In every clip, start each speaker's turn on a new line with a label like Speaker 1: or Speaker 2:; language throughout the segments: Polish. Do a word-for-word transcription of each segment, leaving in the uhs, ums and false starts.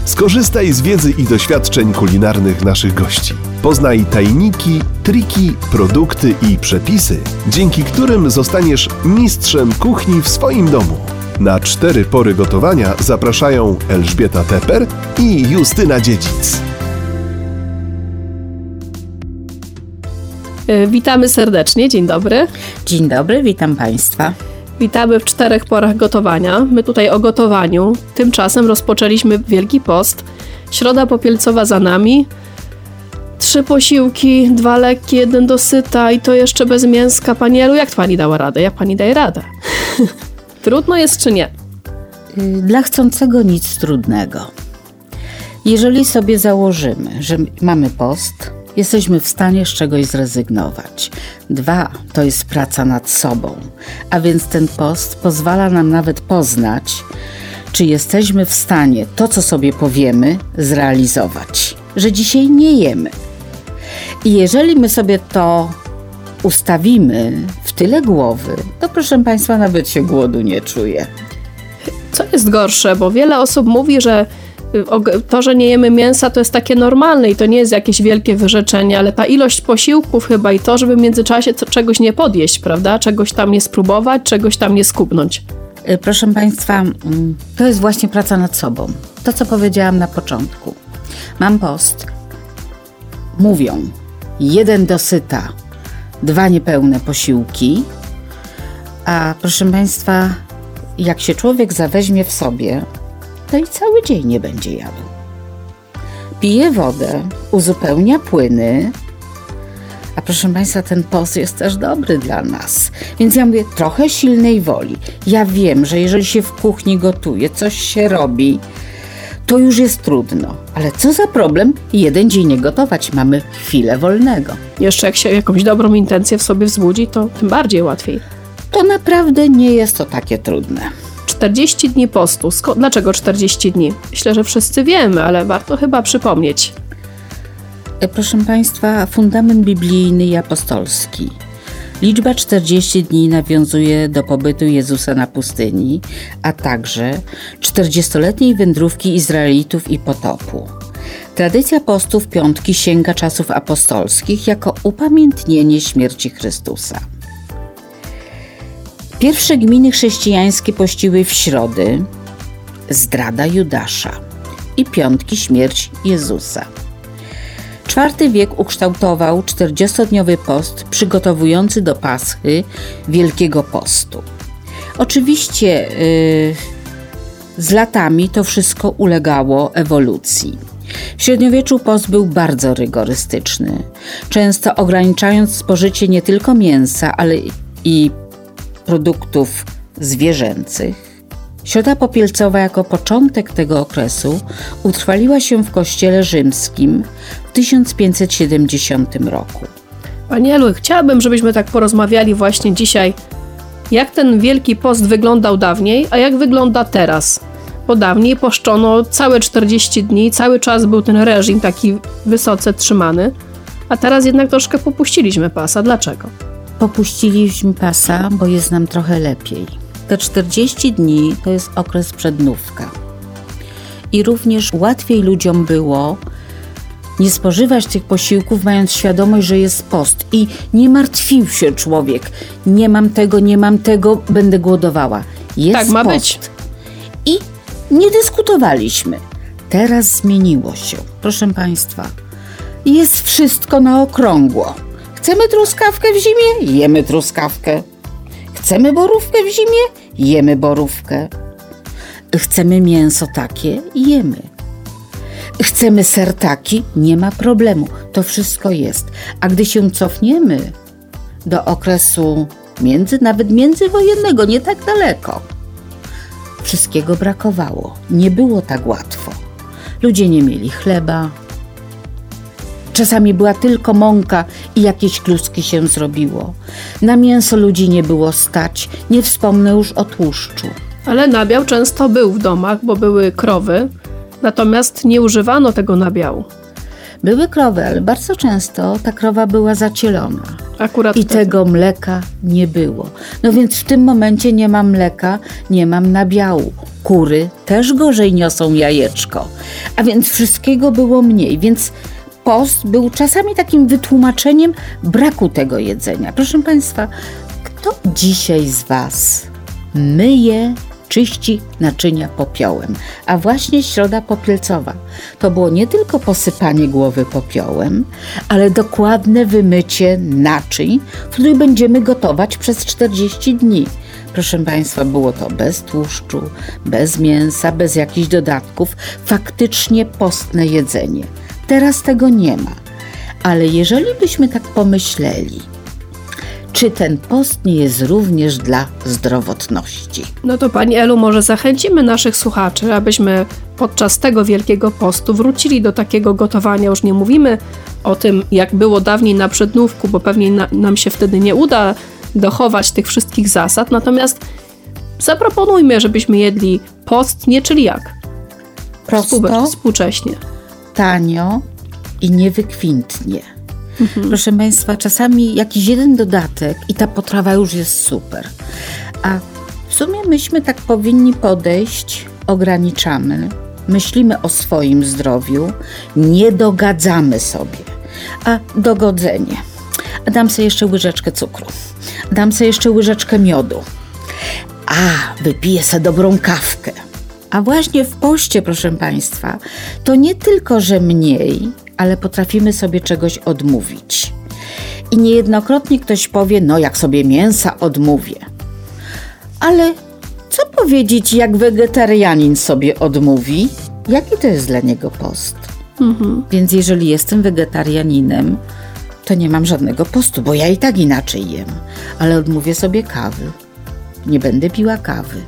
Speaker 1: Skorzystaj z wiedzy i doświadczeń kulinarnych naszych gości. Poznaj tajniki, triki, produkty i przepisy, dzięki którym zostaniesz mistrzem kuchni w swoim domu. Na cztery pory gotowania zapraszają Elżbieta Teper i Justyna Dziedzic.
Speaker 2: Witamy serdecznie, dzień dobry.
Speaker 3: Dzień dobry, witam Państwa.
Speaker 2: Witamy w czterech porach gotowania. My tutaj o gotowaniu. Tymczasem rozpoczęliśmy Wielki Post. Środa popielcowa za nami. Trzy posiłki, dwa lekkie, jeden dosyta i to jeszcze bez mięska. Pani Elu, jak Pani dała radę? Jak Pani daje radę? Trudno jest czy nie?
Speaker 3: Dla chcącego nic trudnego. Jeżeli sobie założymy, że mamy post, jesteśmy w stanie z czegoś zrezygnować. Dwa, to jest praca nad sobą, a więc ten post pozwala nam nawet poznać, czy jesteśmy w stanie to, co sobie powiemy, zrealizować. Że dzisiaj nie jemy. I jeżeli my sobie to ustawimy w tyle głowy, to proszę Państwa, nawet się głodu nie czuje.
Speaker 2: Co jest gorsze, bo wiele osób mówi, że to, że nie jemy mięsa, to jest takie normalne i to nie jest jakieś wielkie wyrzeczenie, ale ta ilość posiłków chyba i to, żeby w międzyczasie czegoś nie podjeść, prawda? Czegoś tam nie spróbować, czegoś tam nie skubnąć.
Speaker 3: Proszę Państwa, to jest właśnie praca nad sobą. To, co powiedziałam na początku. Mam post. Mówią, jeden dosyta, dwa niepełne posiłki, a proszę Państwa, jak się człowiek zaweźmie w sobie, to i cały dzień nie będzie jadł. Pije wodę, uzupełnia płyny, a proszę Państwa, ten post jest też dobry dla nas. Więc ja mówię, trochę silnej woli. Ja wiem, że jeżeli się w kuchni gotuje, coś się robi, to już jest trudno. Ale co za problem? Jeden dzień nie gotować, mamy chwilę wolnego.
Speaker 2: Jeszcze jak się jakąś dobrą intencję w sobie wzbudzi, to tym bardziej łatwiej.
Speaker 3: To naprawdę nie jest to takie trudne.
Speaker 2: czterdzieści dni postu. Sko- Dlaczego czterdzieści dni? Myślę, że wszyscy wiemy, ale warto chyba przypomnieć.
Speaker 3: Proszę Państwa, fundament biblijny i apostolski. Liczba czterdzieści dni nawiązuje do pobytu Jezusa na pustyni, a także czterdziestoletniej wędrówki Izraelitów i potopu. Tradycja postu w piątki sięga czasów apostolskich jako upamiętnienie śmierci Chrystusa. Pierwsze gminy chrześcijańskie pościły w środy, zdrada Judasza, i piątki śmierć Jezusa. czwarty wiek ukształtował czterdziestodniowy post przygotowujący do Paschy Wielkiego Postu. Oczywiście yy, z latami to wszystko ulegało ewolucji. W średniowieczu post był bardzo rygorystyczny, często ograniczając spożycie nie tylko mięsa, ale i produktów zwierzęcych. Środa popielcowa jako początek tego okresu utrwaliła się w kościele rzymskim w tysiąc pięćset siedemdziesiątym roku.
Speaker 2: Pani Elu, chciałabym, żebyśmy tak porozmawiali właśnie dzisiaj, jak ten Wielki Post wyglądał dawniej, a jak wygląda teraz. Bo dawniej poszczono całe czterdzieści dni, cały czas był ten reżim taki wysoce trzymany, a teraz jednak troszkę popuściliśmy pasa. Dlaczego?
Speaker 3: Popuściliśmy pasa, bo jest nam trochę lepiej. Te czterdzieści dni to jest okres przednówka. I również łatwiej ludziom było nie spożywać tych posiłków, mając świadomość, że jest post. I nie martwił się człowiek. Nie mam tego, nie mam tego, będę głodowała. Jest
Speaker 2: tak ma
Speaker 3: post.
Speaker 2: być.
Speaker 3: I nie dyskutowaliśmy. Teraz zmieniło się. Proszę Państwa, jest wszystko na okrągło. Chcemy truskawkę w zimie? Jemy truskawkę. Chcemy borówkę w zimie? Jemy borówkę. Chcemy mięso takie? Jemy. Chcemy ser taki? Nie ma problemu. To wszystko jest. A gdy się cofniemy do okresu między, nawet międzywojennego, nie tak daleko, wszystkiego brakowało. Nie było tak łatwo. Ludzie nie mieli chleba. Czasami była tylko mąka i jakieś kluski się zrobiło. Na mięso ludzi nie było stać, nie wspomnę już o tłuszczu.
Speaker 2: Ale nabiał często był w domach, bo były krowy, natomiast nie używano tego nabiału.
Speaker 3: Były krowy, ale bardzo często ta krowa była zacielona.
Speaker 2: Akurat
Speaker 3: I
Speaker 2: wtedy.
Speaker 3: tego mleka nie było. No więc w tym momencie nie mam mleka, nie mam nabiału. Kury też gorzej niosą jajeczko. A więc wszystkiego było mniej. Więc post był czasami takim wytłumaczeniem braku tego jedzenia. Proszę Państwa, kto dzisiaj z Was myje, czyści naczynia popiołem? A właśnie środa popielcowa to było nie tylko posypanie głowy popiołem, ale dokładne wymycie naczyń, w których będziemy gotować przez czterdzieści dni. Proszę Państwa, było to bez tłuszczu, bez mięsa, bez jakichś dodatków. Faktycznie postne jedzenie. Teraz tego nie ma. Ale jeżeli byśmy tak pomyśleli, czy ten post nie jest również dla zdrowotności?
Speaker 2: No to Pani Elu, może zachęcimy naszych słuchaczy, abyśmy podczas tego Wielkiego Postu wrócili do takiego gotowania. Już nie mówimy o tym, jak było dawniej na przednówku, bo pewnie na, nam się wtedy nie uda dochować tych wszystkich zasad. Natomiast zaproponujmy, żebyśmy jedli postnie, czyli jak?
Speaker 3: Prosto,
Speaker 2: Współ- współcześnie.
Speaker 3: tanio i niewykwintnie. Mhm. Proszę Państwa, czasami jakiś jeden dodatek i ta potrawa już jest super. A w sumie myśmy tak powinni podejść, ograniczamy, myślimy o swoim zdrowiu, nie dogadzamy sobie. A dogodzenie. A dam sobie jeszcze łyżeczkę cukru. Dam sobie jeszcze łyżeczkę miodu. A, wypiję sobie dobrą kawkę. A właśnie w poście, proszę Państwa, to nie tylko, że mniej, ale potrafimy sobie czegoś odmówić. I niejednokrotnie ktoś powie, no jak sobie mięsa odmówię. Ale co powiedzieć, jak wegetarianin sobie odmówi? Jaki to jest dla niego post? Mhm. Więc jeżeli jestem wegetarianinem, to nie mam żadnego postu, bo ja i tak inaczej jem. Ale odmówię sobie kawy. Nie będę piła kawy.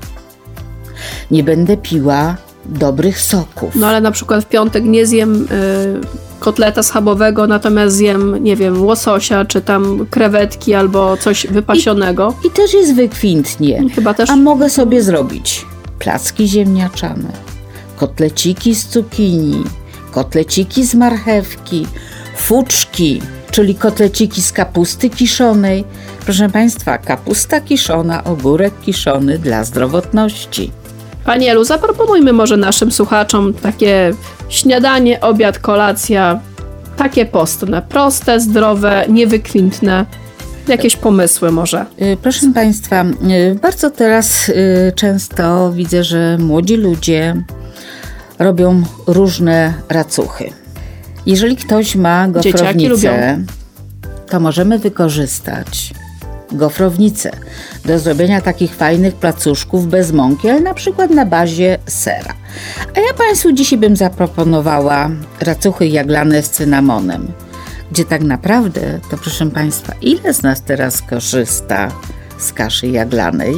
Speaker 3: Nie będę piła dobrych soków.
Speaker 2: No ale na przykład w piątek nie zjem y, kotleta schabowego, natomiast zjem, nie wiem, łososia, czy tam krewetki albo coś wypasionego.
Speaker 3: I, i też jest wykwintnie.
Speaker 2: Chyba też.
Speaker 3: A mogę sobie zrobić placki ziemniaczane, kotleciki z cukinii, kotleciki z marchewki, fuczki, czyli kotleciki z kapusty kiszonej. Proszę Państwa, kapusta kiszona, ogórek kiszony dla zdrowotności.
Speaker 2: Pani Elu, zaproponujmy może naszym słuchaczom takie śniadanie, obiad, kolacja, takie postne, proste, zdrowe, niewykwintne. Jakieś pomysły może?
Speaker 3: Proszę Państwa, bardzo teraz często widzę, że młodzi ludzie robią różne racuchy. Jeżeli ktoś ma gofrownicę, to możemy wykorzystać gofrownicę do zrobienia takich fajnych placuszków bez mąki, ale na przykład na bazie sera. A ja Państwu dzisiaj bym zaproponowała racuchy jaglane z cynamonem, gdzie tak naprawdę, to proszę Państwa, ile z nas teraz korzysta z kaszy jaglanej?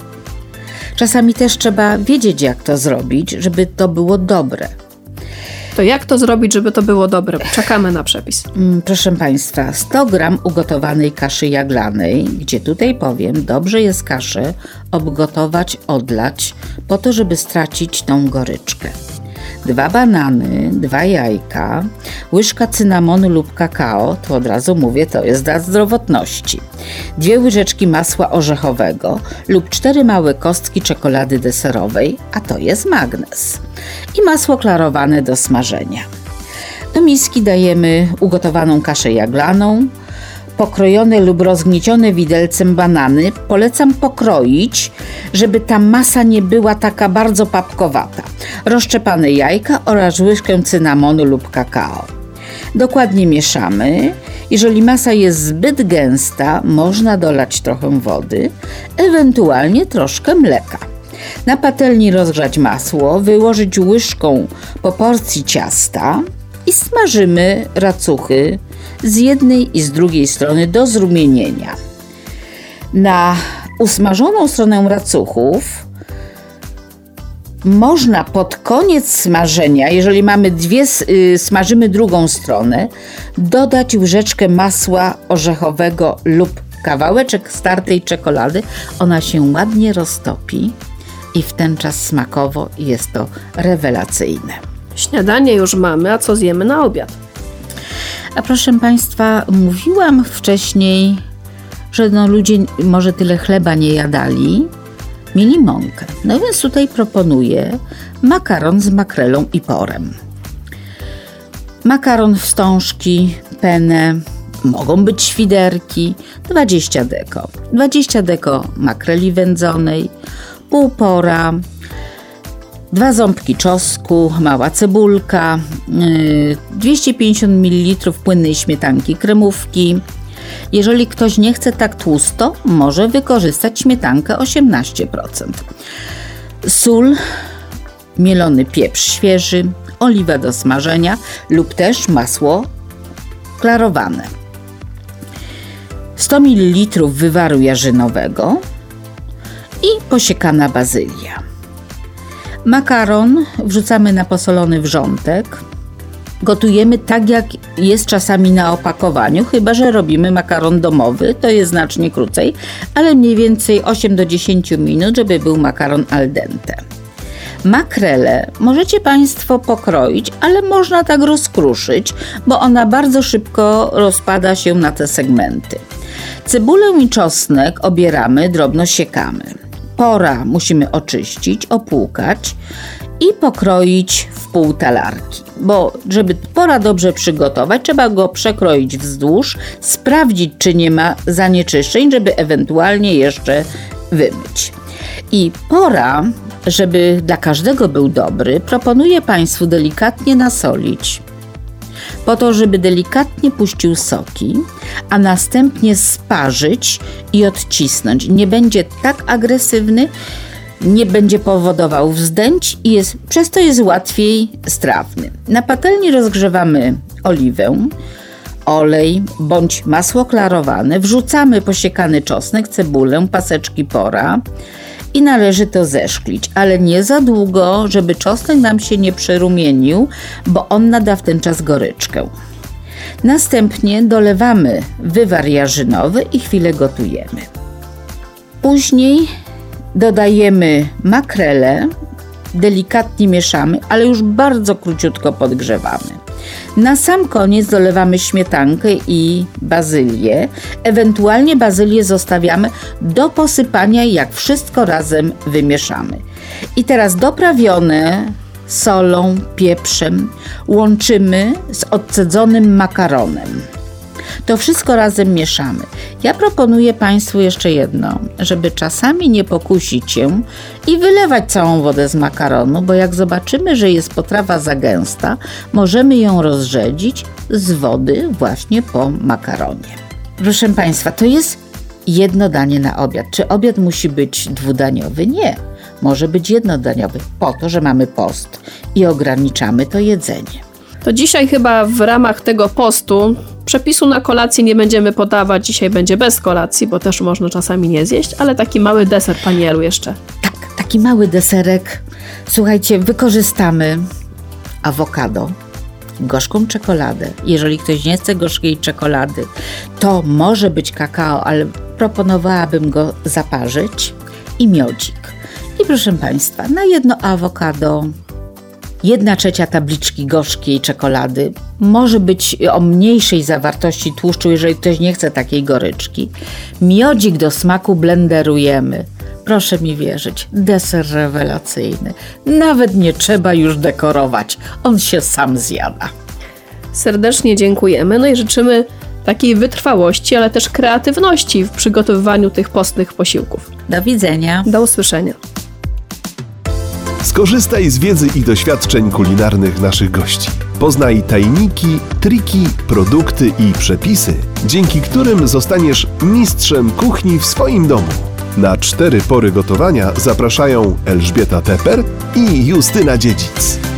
Speaker 3: Czasami też trzeba wiedzieć, jak to zrobić, żeby to było dobre.
Speaker 2: To jak to zrobić, żeby to było dobre? Czekamy na przepis.
Speaker 3: Proszę Państwa, sto gram ugotowanej kaszy jaglanej, gdzie tutaj powiem, dobrze jest kaszę obgotować, odlać, po to, żeby stracić tą goryczkę. Dwa banany, dwa jajka, łyżka cynamonu lub kakao, to od razu mówię, to jest dla zdrowotności. Dwie łyżeczki masła orzechowego lub cztery małe kostki czekolady deserowej, a to jest magnez. I masło klarowane do smażenia. Do miski dajemy ugotowaną kaszę jaglaną, pokrojone lub rozgniecione widelcem banany. Polecam pokroić, żeby ta masa nie była taka bardzo papkowata. Rozszczepane jajka oraz łyżkę cynamonu lub kakao. Dokładnie mieszamy. Jeżeli masa jest zbyt gęsta, można dolać trochę wody, ewentualnie troszkę mleka. Na patelni rozgrzać masło, wyłożyć łyżką po porcji ciasta i smażymy racuchy z jednej i z drugiej strony do zrumienienia. Na usmażoną stronę racuchów można pod koniec smażenia, jeżeli mamy dwie, yy, smażymy drugą stronę, dodać łyżeczkę masła orzechowego lub kawałeczek startej czekolady. Ona się ładnie roztopi i w ten czas smakowo jest to rewelacyjne.
Speaker 2: Śniadanie już mamy, a co zjemy na obiad?
Speaker 3: A proszę Państwa, mówiłam wcześniej, że no ludzie może tyle chleba nie jadali, mieli mąkę. No więc tutaj proponuję makaron z makrelą i porem. Makaron, wstążki, penne, mogą być świderki, dwadzieścia deko. dwadzieścia deko makreli wędzonej, pół pora, dwa ząbki czosnku, mała cebulka, yy, dwieście pięćdziesiąt mililitrów płynnej śmietanki kremówki. Jeżeli ktoś nie chce tak tłusto, może wykorzystać śmietankę osiemnaście procent. Sól, mielony pieprz świeży, oliwa do smażenia lub też masło klarowane. sto mililitrów wywaru jarzynowego i posiekana bazylia. Makaron wrzucamy na posolony wrzątek. Gotujemy tak, jak jest czasami na opakowaniu, chyba że robimy makaron domowy, to jest znacznie krócej, ale mniej więcej osiem do dziesięciu minut, żeby był makaron al dente. Makrelę możecie Państwo pokroić, ale można tak rozkruszyć, bo ona bardzo szybko rozpada się na te segmenty. Cebulę i czosnek obieramy, drobno siekamy. Pora musimy oczyścić, opłukać i pokroić w pół talarki, bo żeby pora dobrze przygotować, trzeba go przekroić wzdłuż, sprawdzić, czy nie ma zanieczyszczeń, żeby ewentualnie jeszcze wymyć. I pora, żeby dla każdego był dobry, proponuję Państwu delikatnie nasolić, po to, żeby delikatnie puścił soki, a następnie sparzyć i odcisnąć. Nie będzie tak agresywny, nie będzie powodował wzdęć i jest, przez to jest łatwiej strawny. Na patelni rozgrzewamy oliwę, olej bądź masło klarowane, wrzucamy posiekany czosnek, cebulę, paseczki pora i należy to zeszklić, ale nie za długo, żeby czosnek nam się nie przerumienił, bo on nada w ten czas goryczkę. Następnie dolewamy wywar jarzynowy i chwilę gotujemy. Później dodajemy makrelę, delikatnie mieszamy, ale już bardzo króciutko podgrzewamy. Na sam koniec dolewamy śmietankę i bazylię. Ewentualnie bazylię zostawiamy do posypania, jak wszystko razem wymieszamy. I teraz doprawione solą, pieprzem łączymy z odcedzonym makaronem. To wszystko razem mieszamy. Ja proponuję Państwu jeszcze jedno, żeby czasami nie pokusić się i wylewać całą wodę z makaronu, bo jak zobaczymy, że jest potrawa za gęsta, możemy ją rozrzedzić z wody właśnie po makaronie. Proszę Państwa, to jest jedno danie na obiad. Czy obiad musi być dwudaniowy? Nie. Może być jednodaniowy, po to, że mamy post i ograniczamy to jedzenie.
Speaker 2: To dzisiaj chyba w ramach tego postu przepisu na kolację nie będziemy podawać. Dzisiaj będzie bez kolacji, bo też można czasami nie zjeść, ale taki mały deser, Pani Elu, jeszcze.
Speaker 3: Tak, taki mały deserek. Słuchajcie, wykorzystamy awokado, gorzką czekoladę. Jeżeli ktoś nie chce gorzkiej czekolady, to może być kakao, ale proponowałabym go zaparzyć i miodzik. I proszę Państwa, na jedno awokado jedna trzecia tabliczki gorzkiej czekolady, może być o mniejszej zawartości tłuszczu, jeżeli ktoś nie chce takiej goryczki. Miodzik do smaku blenderujemy. Proszę mi wierzyć, deser rewelacyjny. Nawet nie trzeba już dekorować, on się sam zjada.
Speaker 2: Serdecznie dziękujemy, no i życzymy takiej wytrwałości, ale też kreatywności w przygotowywaniu tych postnych posiłków.
Speaker 3: Do widzenia.
Speaker 2: Do usłyszenia.
Speaker 1: Skorzystaj z wiedzy i doświadczeń kulinarnych naszych gości. Poznaj tajniki, triki, produkty i przepisy, dzięki którym zostaniesz mistrzem kuchni w swoim domu. Na cztery pory gotowania zapraszają Elżbieta Teper i Justyna Dziedzic.